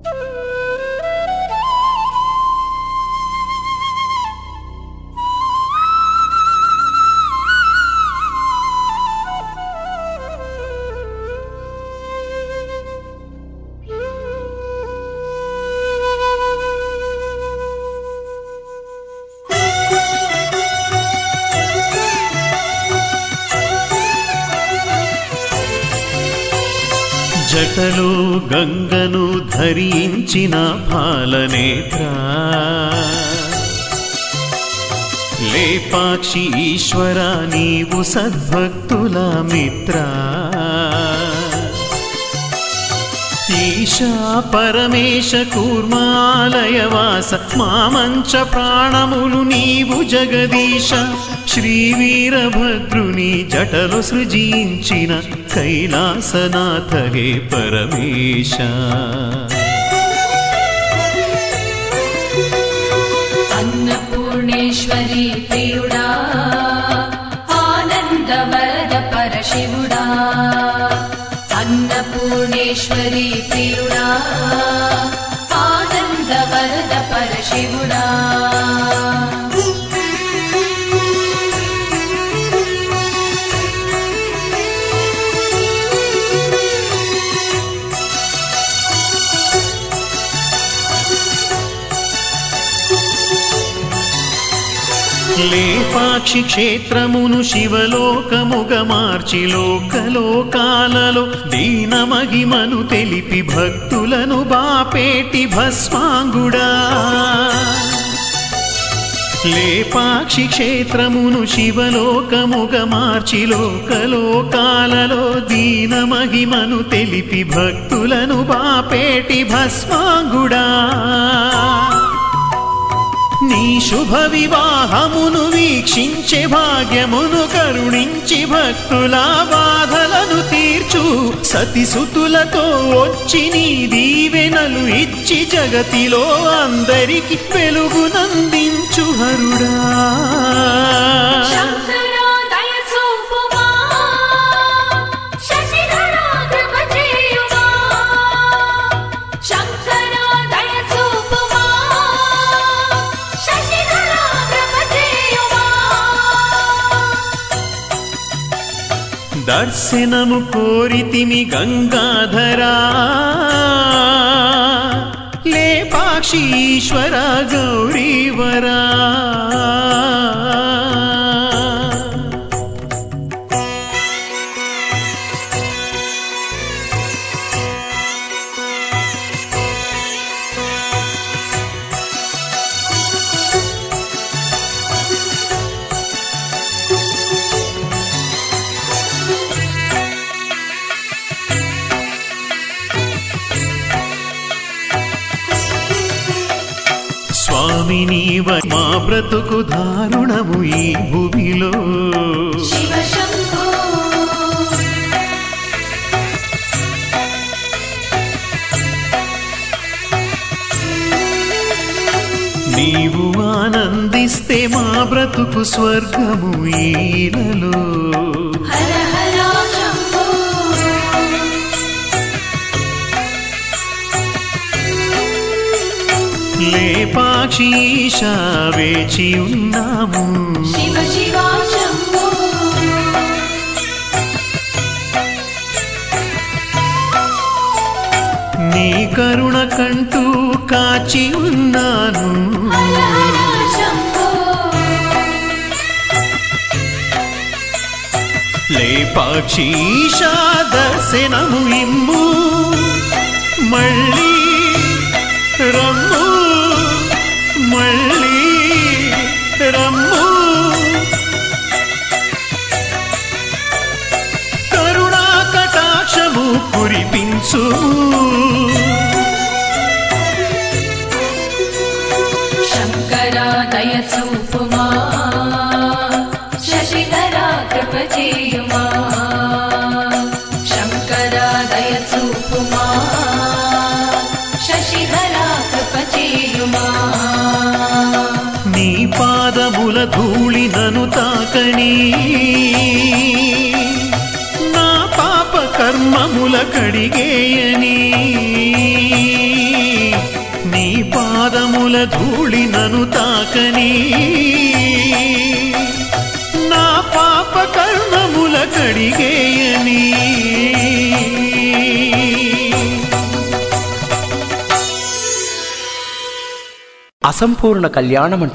జటలో గంగను ధరించిన పాలనేత్రా లేపాక్షి ఈశ్వర నీవు సద్భక్తుల మిత్రా ఈశా పరమేశ కూర్మాలయవాస మామంచ ప్రాణములు నీవు జగదీశ శ్రీవీరభద్రుని జటలు సృజించిన కైలాసనాథ హే పరమేశ అన్నపూర్ణేశ్వరి ప్రియుడా ఆనందవరద పరశివుడా అన్నపూర్ణేశ్వరి ప్రియుడా ఆనందవరద పరశివుడా లేపాక్షి క్షేత్రమును శివలోకముగ మార్చి లోకలోకాలలో దీన మహిమను తెలిపి భక్తులను బాపేటి భస్మాంగుడా లేపాక్షి క్షేత్రమును శివలోకముగ మార్చి లోకలోకాలలో దీన మహిమను తెలిపి భక్తులను బాపేటి భస్మాంగుడా నీ శుభ వివాహమును వీక్షించే భాగ్యమును కరుణించి భక్తుల బాధలను తీర్చు సతిసుతులతో వచ్చి నీ దీవెనలు ఇచ్చి జగతిలో అందరికి వెలుగునందించు హరుడా దర్శనము కోరితిమి గంగాధరా లేపాక్షి ఈశ్వర గౌరీవరా స్వామి నీవ మా బ్రతుకు దారుణము ఈ భూమిలో నీవు ఆనందిస్తే మా బ్రతుకు స్వర్గము ఈలలో లేపాక్షి ఈశా వేచి ఉన్నాము శివ శివ శంభో నీ కరుణ కంటూ కాచి ఉన్నాను లేపాక్షి ఈశా దర్శనము ఇమ్ము మళ్ళీ రమ్ము మళ్ళీ రమ్ము కరుణా కటాక్షము కురిపించు శంకరా దయ చూపుమా శశిధరా కృప చేయుమా శంకరా దయ చూపుమా శశిధరా కృప చేయుమా నీ పాదముల ధూళి నను తాకని నా పాప కర్మముల కడిగేయని పాదముల ధూళి నను తాకని నా పాప కర్మముల కడిగేయని అసంపూర్ణ కళ్యాణం